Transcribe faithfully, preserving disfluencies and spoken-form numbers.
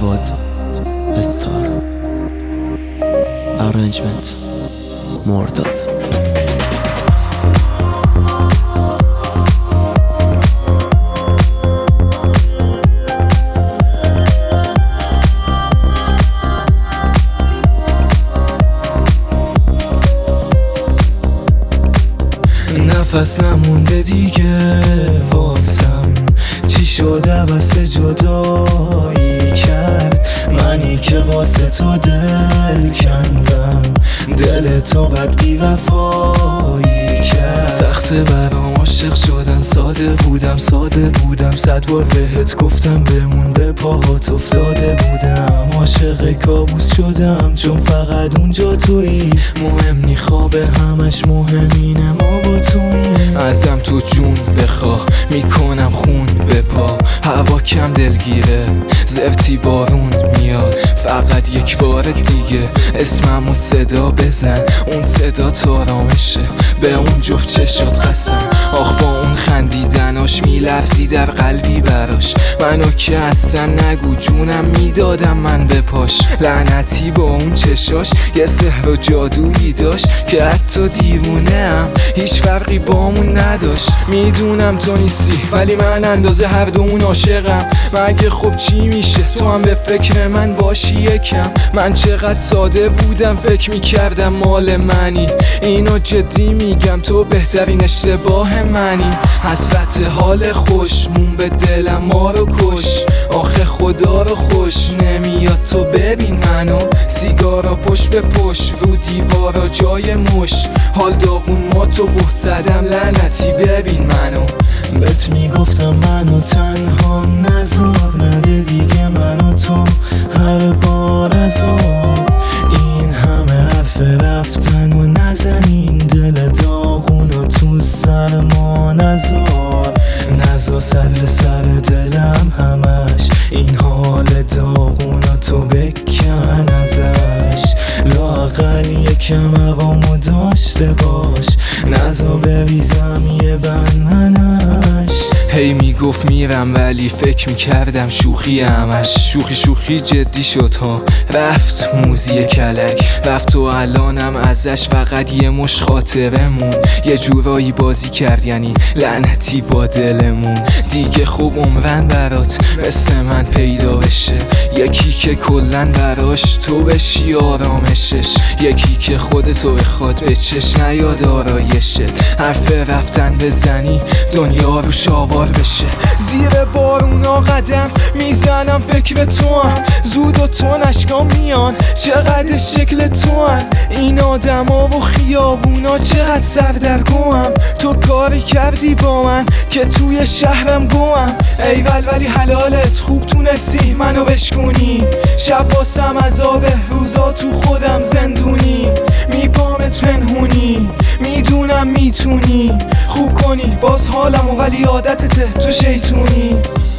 جواد استار. ارنجمنت مرداد. نفس نمونده دیگه واسم، چی شده واسه جدایی کرد منی که واسه تو دل کندم، دل تو بد بی وفایی کرد. سخته برام عاشق شدن، ساده بودم ساده بودم صد بار بهت گفتم بمون، به پاهات افتاده بودم. عاشق کابوس شدم چون فقط اونجا تویی، مهم نی خواب همش مهم اینه ما با تویی. ازم تو جون بخواه میکنم خون به پا، هوا کم دلگیره زفتی بارون میاد، فقط یک بار دیگه اسممو صدا بزن، اون صدا تارامشه به اون جفت چشات قسم. آخ با اون خندیدناش میلرزی در قلبی براش، منو که اصلا نگو جونم میدادم من به پاش. لعنتی با اون چشاش یه سحر و جادویی داشت که حتی دیوونه ام هیچ فرقی بامون نداشت. میدونم تو نیستی ولی من اندازه هر دومون عاشقم، مگه خب چی میشه تو هم به فکر من باشی یکم. من چقدر ساده بودم فکر میکردم مال منی، اینو جدی میگم تو بهترین اشتباه منی. حسرت حال خوش مون به دلم ما رو کش، آخه خدا رو خوش نمیاد تو ببین منو، سیگارا پشت به پشت رو دیوارا جای مش، حال داغون ما تو بهت زدم لعنتی ببین منو. بهت میگفتم منو تنها نذار، نده دیگه منو تو هر بار عذاب، این همه حرف رفتن و نزنین دل داغونو تو سر ما نذار، نذار سر سر دلم همش این حال داغونو تو بکن ازش، لااقل یکم هوامو داشته باش، نذار بریزم یه بندمنش. هی میگفت میرم ولی فکر میکردم شوخی همش، شوخی شوخی جدی شد ها، رفت موزی کلک رفت و الانم ازش فقط یه مش خاطرمون، یه جورایی بازی کرد یعنی لعنتی با دلمون. دیگه خوب عمرن برات مثل من پیدا بشه، یکی که کلن براش تو بشی آرامشش، یکی که خودتو بخواد به چش نیاد آرایشت، حرف رفتن بزنی دنیا رو شاوار بشه. زیر بارونا قدم میزنم فکر تو هم، زود و تو نشکام میان چقدر شکل تو هم، این آدم ها و خیابونا چقدر سردرگوهم. تو کاری کردی با من که توی شهرم گوهم، ایول ولی حلالت خوب تونستی منو بشکونی، شب واسم عذابه روزا تو خودم زندونی، میپامت پنهونی میدونم میتونی خوب کنی باز حالمو، ولی عادتته تو شیطونی.